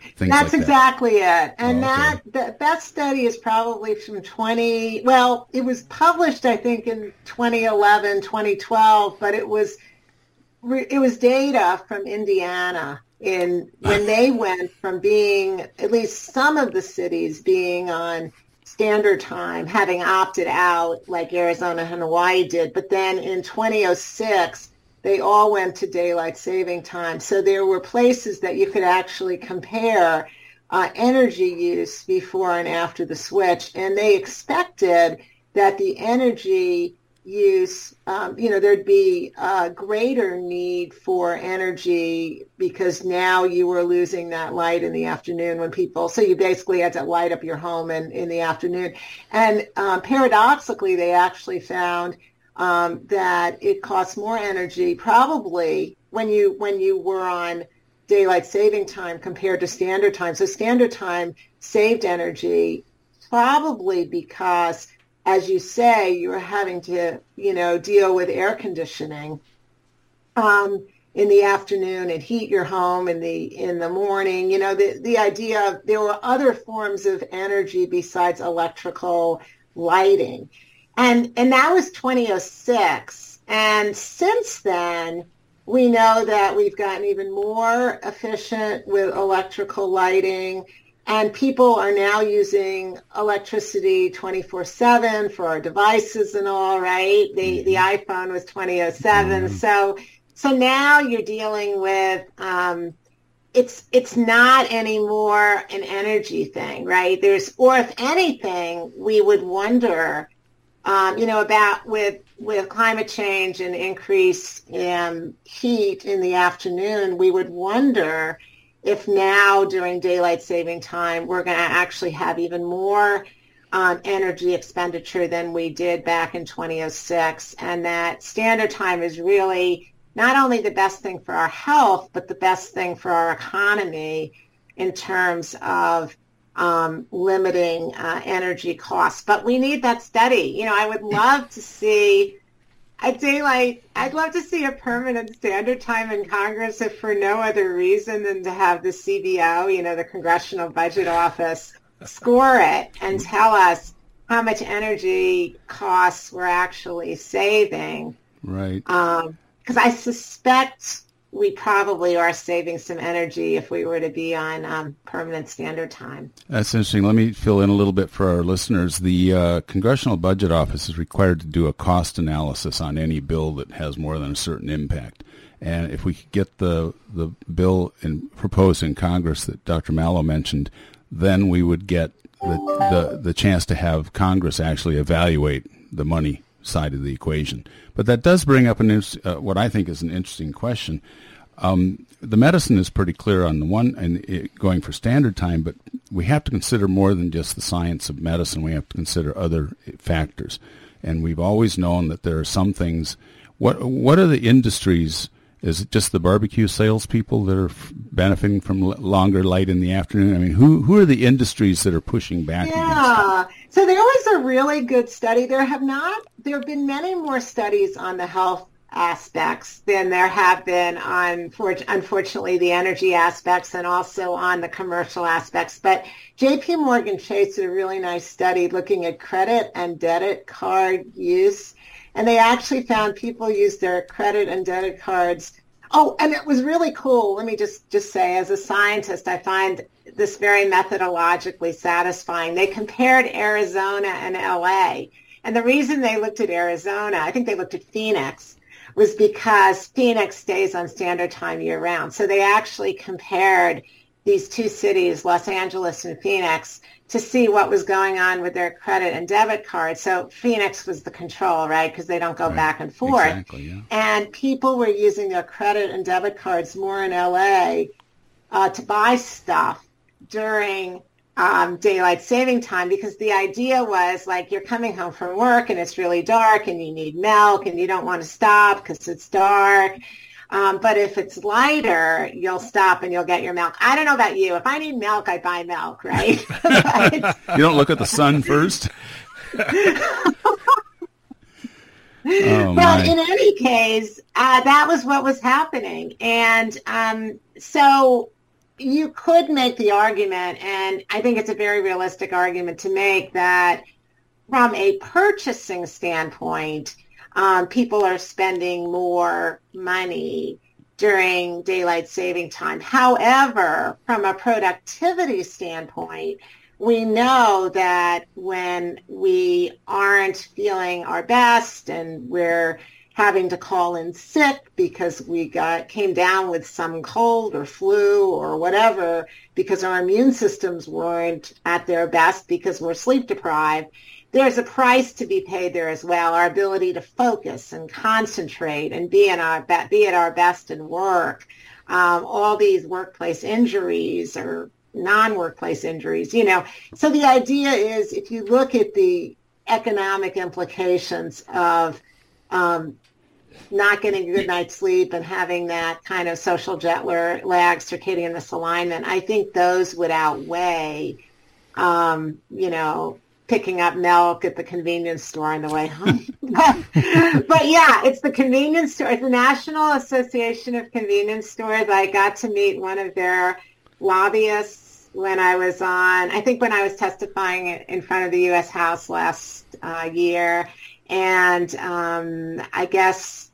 things That's like exactly that. it. And oh, okay. that, that that study is probably from twenty, well, it was published, I think, in twenty eleven, twenty twelve, but it was it was data from Indiana in when they went from being, at least some of the cities being on standard time, having opted out like Arizona and Hawaii did. But then in twenty oh six, they all went to daylight saving time. So there were places that you could actually compare uh, energy use before and after the switch. And they expected that the energy use, um, you know, there'd be a greater need for energy because now you were losing that light in the afternoon when people, so you basically had to light up your home in, in the afternoon. And um, paradoxically, they actually found um, that it costs more energy probably when you when you were on daylight saving time compared to standard time. So standard time saved energy probably because, as you say, you were having to, you know, deal with air conditioning um, in the afternoon and heat your home in the in the morning. You know, the, the idea of there were other forms of energy besides electrical lighting. And and that was twenty oh six. And since then, we know that we've gotten even more efficient with electrical lighting. And people are now using electricity twenty-four seven for our devices and all, right? The the iPhone was twenty oh seven. Mm-hmm. So so now you're dealing with, um, it's it's not anymore an energy thing, right? There's, or if anything, we would wonder, um, you know, about with with climate change and increased um, heat in the afternoon, we would wonder if now during daylight saving time, we're going to actually have even more um, energy expenditure than we did back in twenty oh six. And that standard time is really not only the best thing for our health, but the best thing for our economy in terms of um, limiting uh, energy costs. But we need that study. You know, I would love to see I'd say, like, I'd love to see a permanent standard time in Congress if for no other reason than to have the C B O, you know, the Congressional Budget Office, score it and tell us how much energy costs we're actually saving. Right. Um, because I suspect we probably are saving some energy if we were to be on um, permanent standard time. That's interesting. Let me fill in a little bit for our listeners. The uh, Congressional Budget Office is required to do a cost analysis on any bill that has more than a certain impact. And if we could get the the bill in, proposed in Congress that Doctor Mallow mentioned, then we would get the, the, the chance to have Congress actually evaluate the money side of the equation. But that does bring up an uh, what I think is an interesting question. Um, the medicine is pretty clear on the one and it, going for standard time, but we have to consider more than just the science of medicine. We have to consider other factors, and we've always known that there are some things. What what are the industries? Is it just the barbecue salespeople that are f- benefiting from l- longer light in the afternoon? I mean, who who are the industries that are pushing back yeah. against it? Yeah, so there was a really good study. There have not, there have been many more studies on the health aspects than there have been on, unfortunately, the energy aspects and also on the commercial aspects. But J P Morgan Chase did a really nice study looking at credit and debit card use. And they actually found people use their credit and debit cards. Oh, and it was really cool. Let me just, just say, as a scientist, I find this very methodologically satisfying. They compared Arizona and L A. And the reason they looked at Arizona, I think they looked at Phoenix, was because Phoenix stays on standard time year-round. So they actually compared these two cities, Los Angeles and Phoenix, to see what was going on with their credit and debit cards. So Phoenix was the control, right, because they don't go right. back and forth. Exactly, yeah. And people were using their credit and debit cards more in L A uh, to buy stuff during um, daylight saving time, because the idea was, like, you're coming home from work and it's really dark and you need milk and you don't want to stop because it's dark. Um, but if it's lighter, you'll stop and you'll get your milk. I don't know about you. If I need milk, I buy milk, right? But, you don't look at the sun first? Oh, well, my. In any case, uh, that was what was happening. And um, so you could make the argument, and I think it's a very realistic argument to make, that from a purchasing standpoint, um, people are spending more money during daylight saving time. However, from a productivity standpoint, we know that when we aren't feeling our best and we're having to call in sick because we got came down with some cold or flu or whatever, because our immune systems weren't at their best because we're sleep deprived, there's a price to be paid there as well. Our ability to focus and concentrate and be in our be at our best in work. Um, all these workplace injuries or non-workplace injuries, you know. So the idea is, if you look at the economic implications of um, not getting a good night's sleep and having that kind of social jet lag, circadian misalignment, I think those would outweigh, um, you know, picking up milk at the convenience store on the way home. but, but yeah, it's the convenience store. It's the National Association of Convenience Stores. I got to meet one of their lobbyists when I was on, I think when I was testifying in front of the U S House last uh, year. And um, I guess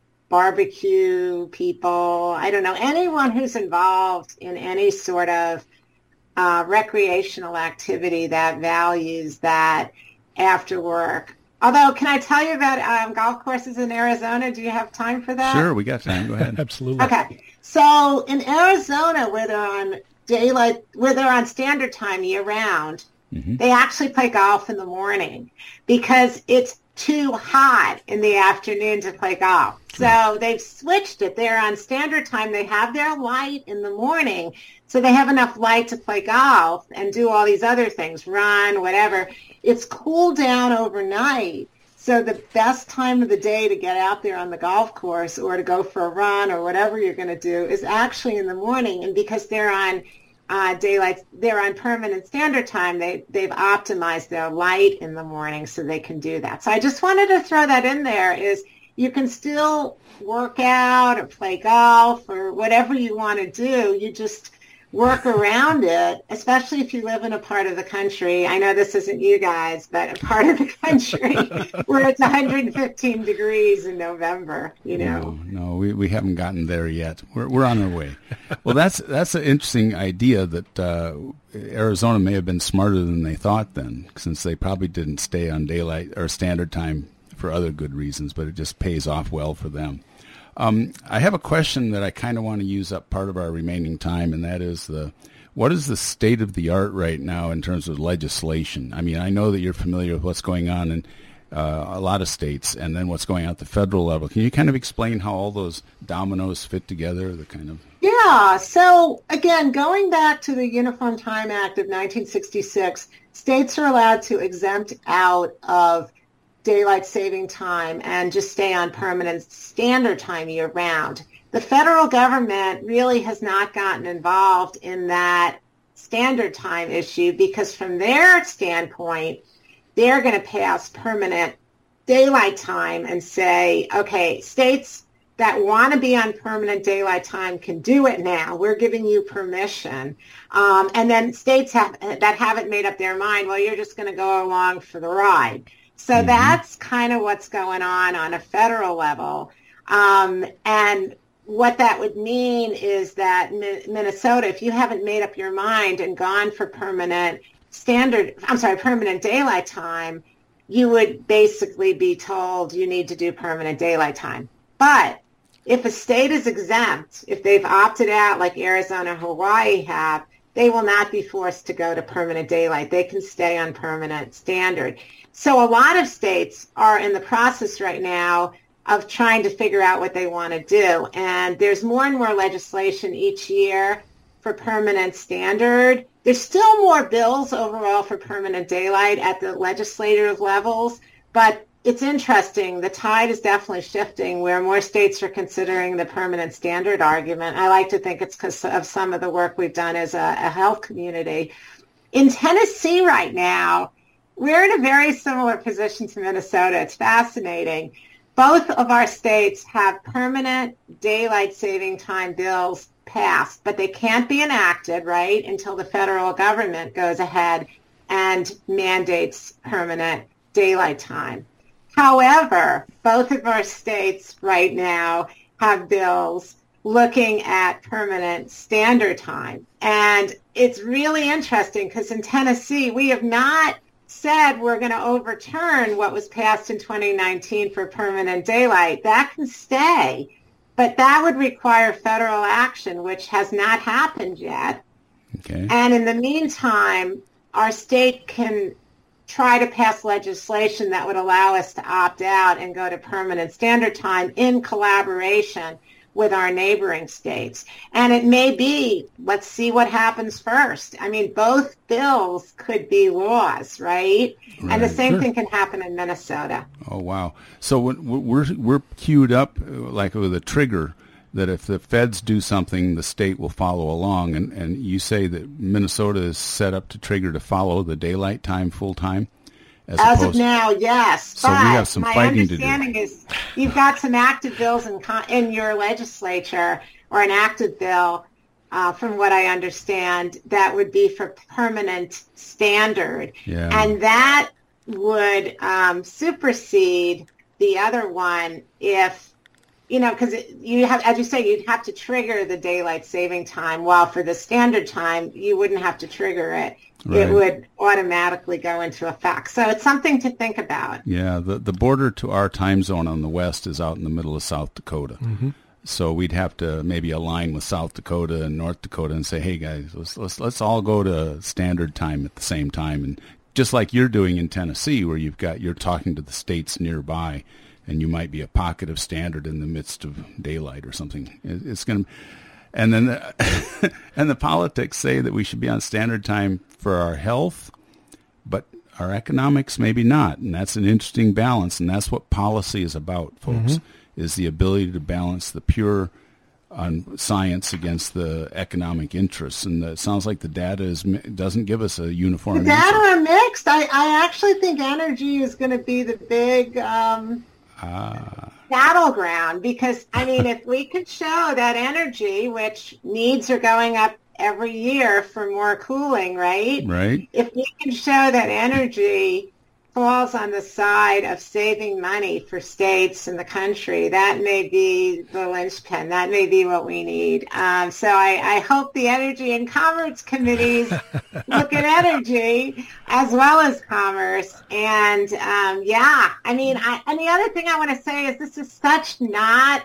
barbecue people, I don't know, anyone who's involved in any sort of uh, recreational activity that values that after work. Although, can I tell you about um, golf courses in Arizona? Do you have time for that? Sure, we got time. Go ahead. Absolutely. Okay. So in Arizona, where they're on daylight, where they're on standard time year round, mm-hmm. they actually play golf in the morning because it's too hot in the afternoon to play golf. So they've switched it. They're on standard time. They have their light in the morning, so they have enough light to play golf and do all these other things, run, whatever. It's cooled down overnight. So the best time of the day to get out there on the golf course or to go for a run or whatever you're going to do is actually in the morning. And because they're on uh, daylight, they're on permanent standard time, they, they've optimized their light in the morning so they can do that. So I just wanted to throw that in there, is you can still work out or play golf or whatever you want to do. You just work around it, especially if you live in a part of the country. I know this isn't you guys, but a part of the country where it's one hundred fifteen degrees in November, you know. No, no we, we haven't gotten there yet. We're we're on our way. Well, that's that's an interesting idea that uh, Arizona may have been smarter than they thought then, since they probably didn't stay on daylight or standard time for other good reasons, but it just pays off well for them. Um, I have a question that I kind of want to use up part of our remaining time, and that is the what is the state of the art right now in terms of legislation? I mean, I know that you're familiar with what's going on in uh, a lot of states, and then what's going on at the federal level. Can you kind of explain how all those dominoes fit together? The kind of yeah. So again, going back to the Uniform Time Act of nineteen sixty-six, states are allowed to exempt out of daylight saving time and just stay on permanent standard time year round. The federal government really has not gotten involved in that standard time issue because from their standpoint, they're going to pass permanent daylight time and say, okay, states that want to be on permanent daylight time can do it now. We're giving you permission. Um, and then states have, that haven't made up their mind, well, you're just going to go along for the ride. So mm-hmm. that's kind of what's going on on a federal level. Um, and what that would mean is that Mi- Minnesota, if you haven't made up your mind and gone for permanent standard, I'm sorry, permanent daylight time, you would basically be told you need to do permanent daylight time. But if a state is exempt, if they've opted out like Arizona, Hawaii have, they will not be forced to go to permanent daylight. They can stay on permanent standard. So a lot of states are in the process right now of trying to figure out what they want to do. And there's more and more legislation each year for permanent standard. There's still more bills overall for permanent daylight at the legislative levels, but it's interesting. The tide is definitely shifting where more states are considering the permanent standard argument. I like to think it's because of some of the work we've done as a, a health community. In Tennessee right now, we're in a very similar position to Minnesota. It's fascinating. Both of our states have permanent daylight saving time bills passed, but they can't be enacted, right, until the federal government goes ahead and mandates permanent daylight time. However, both of our states right now have bills looking at permanent standard time. And it's really interesting because in Tennessee, we have not said we're going to overturn what was passed in twenty nineteen for permanent daylight. That can stay, but that would require federal action, which has not happened yet. Okay. And in the meantime, our state can try to pass legislation that would allow us to opt out and go to permanent standard time in collaboration with our neighboring states. And it may be, let's see what happens first. I mean, both bills could be laws, right? Right. And the same Sure. thing can happen in Minnesota. Oh, wow. So when we're we're queued up uh, like with a trigger that if the feds do something, the state will follow along. And, and you say that Minnesota is set up to trigger to follow the daylight time full time? As, As opposed of now, yes. So but we have some my fighting to do. understanding is you've got some active bills in, con- in your legislature, or an active bill, uh, from what I understand, that would be for permanent standard. Yeah. And that would um, supersede the other one if, you know, because you have, as you say, you'd have to trigger the daylight saving time, while for the standard time, you wouldn't have to trigger it. Right. It would automatically go into effect. So it's something to think about. Yeah, the the border to our time zone on the west is out in the middle of South Dakota. Mm-hmm. So we'd have to maybe align with South Dakota and North Dakota and say, hey guys, let's let's let's all go to standard time at the same time. And just like you're doing in Tennessee, where you've got you're talking to the states nearby, and you might be a pocket of standard in the midst of daylight or something. It, it's going to, and then the, and the politics say that we should be on standard time for our health, but our economics maybe not. And that's an interesting balance, and that's what policy is about, folks, mm-hmm. is the ability to balance the pure on science against the economic interests. And it sounds like the data is doesn't give us a uniform The data answer. are mixed. I, I actually think energy is going to be the big um, Ah. battleground, because, I mean, if we could show that energy, which needs are going up every year for more cooling, right? Right. If we can show that energy falls on the side of saving money for states and the country, that may be the linchpin. That may be what we need. Um, so I, I hope the Energy and Commerce committees look at energy as well as commerce. And um, yeah, I mean, I, and the other thing I want to say is this is such not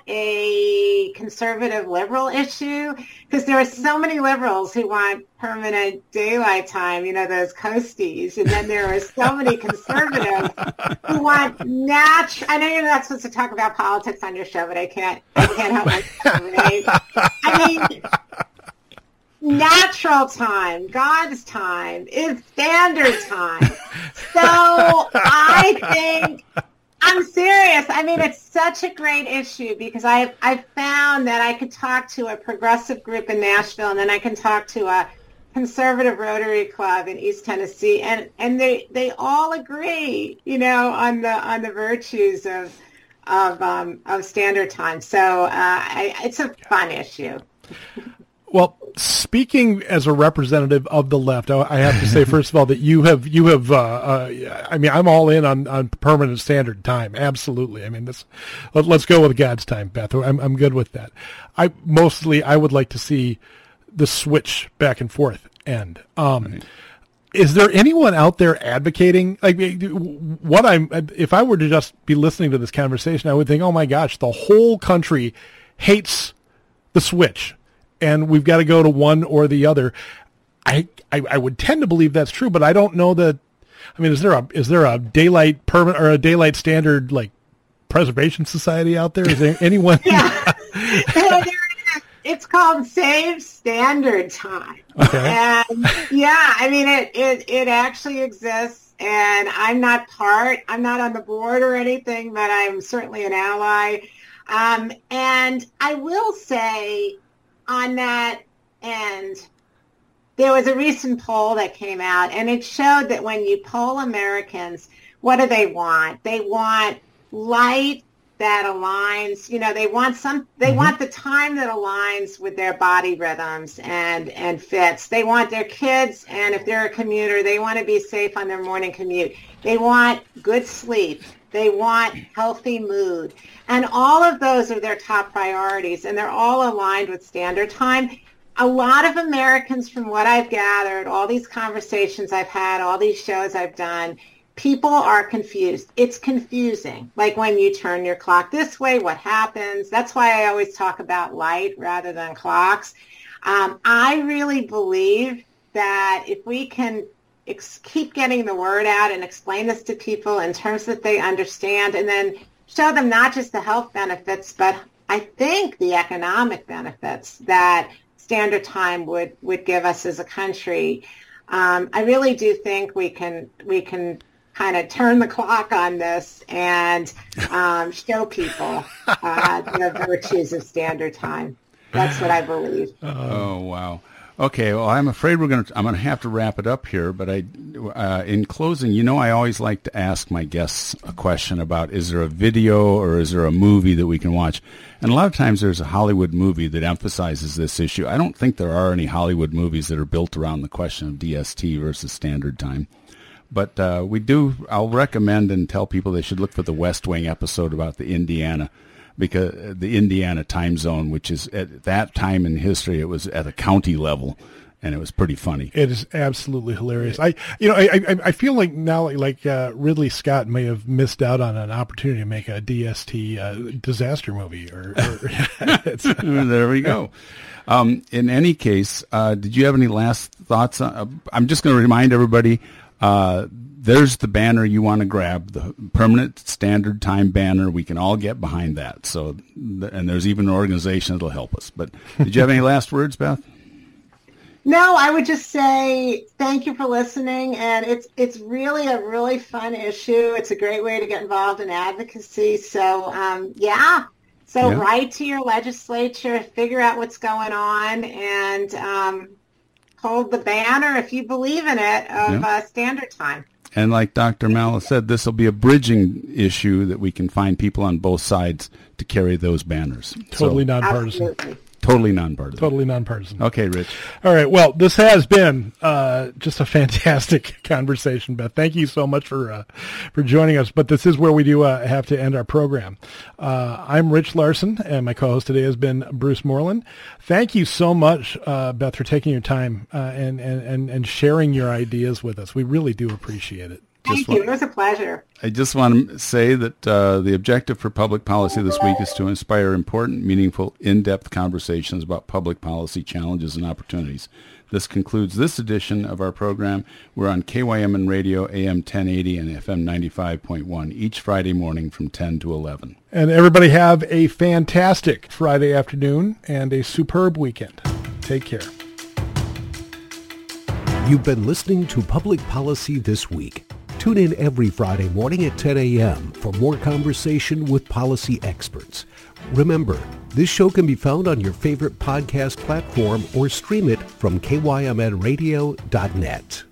a conservative liberal issue, because there are so many liberals who want permanent daylight time, you know, those coasties. And then there are so many conservatives who want natural. I know you're not supposed to talk about politics on your show, but I can't, I can't help myself, right? I mean, natural time, God's time, is standard time. So I think, I'm serious. I mean, it's such a great issue, because I've, I've found that I could talk to a progressive group in Nashville, and then I can talk to a conservative Rotary Club in East Tennessee, and, and they, they all agree, you know, on the on the virtues of of um, of standard time. So uh, I, it's a fun issue. Well, speaking as a representative of the left, I, I have to say, first of all, that you have, you have, uh, uh, I mean, I'm all in on, on permanent standard time. Absolutely. I mean, this, let, let's go with God's time, Beth. I'm, I'm good with that. I mostly, I would like to see the switch back and forth end. Um, right. Is there anyone out there advocating, like, what I'm, if I were to just be listening to this conversation, I would think, oh my gosh, the whole country hates the switch, and we've got to go to one or the other. I, I I would tend to believe that's true, but I don't know that. I mean, is there a is there a daylight permanent or a daylight standard like preservation society out there? Is there anyone? Yeah, it's called Save Standard Time. Okay. And yeah, I mean it, it it actually exists, and I'm not part. I'm not on the board or anything, but I'm certainly an ally. Um, and I will say, on that end, there was a recent poll that came out, and it showed that when you poll Americans, what do they want? They want light, that aligns, you know, they want some, they mm-hmm. want the time that aligns with their body rhythms and, and fits. They want their kids, and if they're a commuter, they want to be safe on their morning commute. They want good sleep. They want healthy mood. And all of those are their top priorities, and they're all aligned with standard time. A lot of Americans, from what I've gathered, all these conversations I've had, all these shows I've done, people are confused. It's confusing. Like when you turn your clock this way, what happens? That's why I always talk about light rather than clocks. Um, I really believe that if we can ex- keep getting the word out and explain this to people in terms that they understand, and then show them not just the health benefits, but I think the economic benefits that standard time would, would give us as a country. Um, I really do think we can we can kind of turn the clock on this and um, show people uh, the virtues of standard time. That's what I believe. Oh, wow. Okay, well, I'm afraid we're going to, I'm going to have to wrap it up here, but I, uh, in closing, you know, I always like to ask my guests a question about, is there a video or is there a movie that we can watch? And a lot of times there's a Hollywood movie that emphasizes this issue. I don't think there are any Hollywood movies that are built around the question of D S T versus standard time. But uh, we do, I'll recommend and tell people they should look for the West Wing episode about the Indiana, because the Indiana time zone, which is at that time in history, it was at a county level, and it was pretty funny. It is absolutely hilarious. I, you know, I, I, I feel like now, like uh, Ridley Scott may have missed out on an opportunity to make a D S T uh, disaster movie. Or, or it's, there we go. Um, in any case, uh, did you have any last thoughts? On, uh, I'm just going to remind everybody. Uh, there's the banner you want to grab, the permanent standard time banner. We can all get behind that. So, and there's even an organization that'll help us. But did you have any last words, Beth? No, I would just say thank you for listening. And it's it's really a really fun issue. It's a great way to get involved in advocacy. So, um, yeah. So yeah. Write to your legislature, figure out what's going on, and um, hold the banner, if you believe in it, of yeah. uh, standard time. And like Doctor Mallow said, this will be a bridging issue that we can find people on both sides to carry those banners. Totally so, nonpartisan. Absolutely. Totally nonpartisan. Totally nonpartisan. Okay, Rich. All right. Well, this has been uh, just a fantastic conversation, Beth. Thank you so much for uh, for joining us. But this is where we do uh, have to end our program. Uh, I'm Rich Larson, and my co-host today has been Bruce Moreland. Thank you so much, uh, Beth, for taking your time uh, and, and, and sharing your ideas with us. We really do appreciate it. Thank Just you. want, it was a pleasure. I just want to say that uh, the objective for public policy this week is to inspire important, meaningful, in-depth conversations about public policy challenges and opportunities. This concludes this edition of our program. We're on K Y M N Radio, A M ten eighty and F M ninety-five point one each Friday morning from ten to eleven. And everybody have a fantastic Friday afternoon and a superb weekend. Take care. You've been listening to Public Policy This Week. Tune in every Friday morning at ten a.m. for more conversation with policy experts. Remember, this show can be found on your favorite podcast platform or stream it from K Y M N radio dot net.